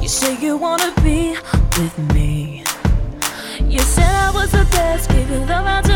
You say you wanna be with me. You said I was the best, gave you love.